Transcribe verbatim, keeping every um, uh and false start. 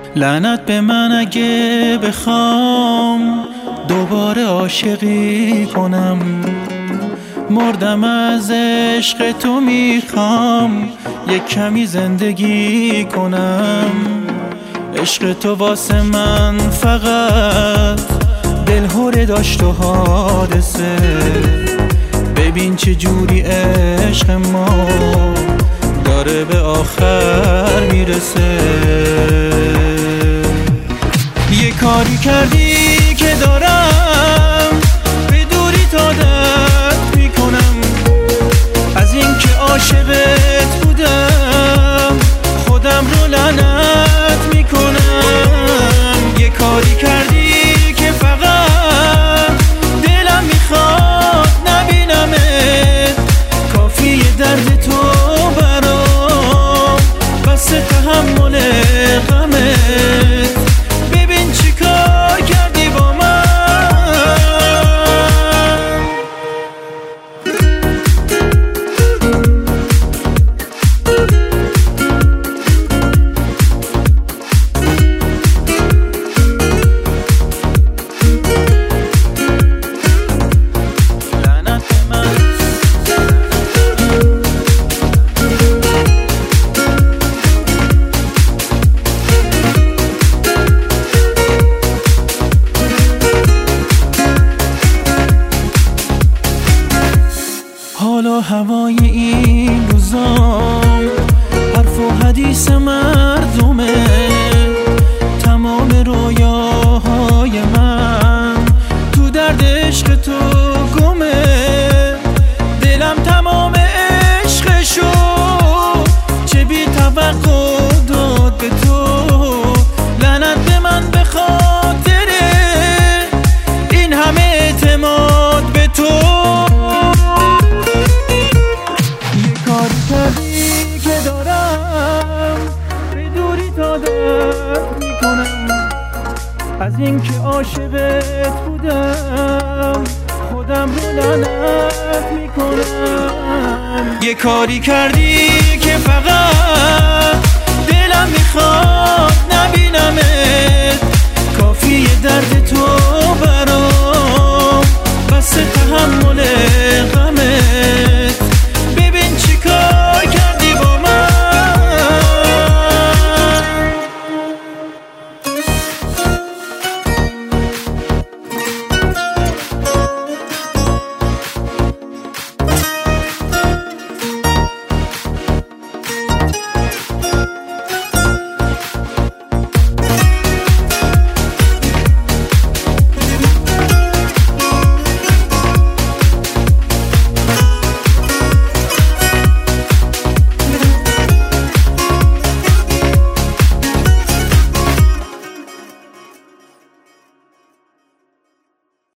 لعنت به من اگه بخوام دوباره عاشقی کنم. مردم از عشق تو، میخوام یک کمی زندگی کنم. عشق تو واسه من فقط دلهوره داشت و حادثه. ببین چه جوری عشق ما داره به آخر میرسه. یه کاری کردی که دارم به دوری عادت میکنم. از این که عاشقت بودم خودم رو لعنت میکنم. یه کاری کردی که فقط دلم میخواد نبینمت. کافیه درد تو برام بس تحمل غمت. ببین چی کار کردی با من. حالا هوای این روزام حرف و حدیث مردمه. تمام رویاهای من تو درد عشق تو گمه. دلم تمام عشقشو چه بی توقع داد به تو. لعنت به من به خاطر این همه اعتماد به تو. که دارم به دوری عادت میکنم. از این که عاشقت بودم خودم رو لعنت میکنم. یه کاری کردی که فقط دلم میخواد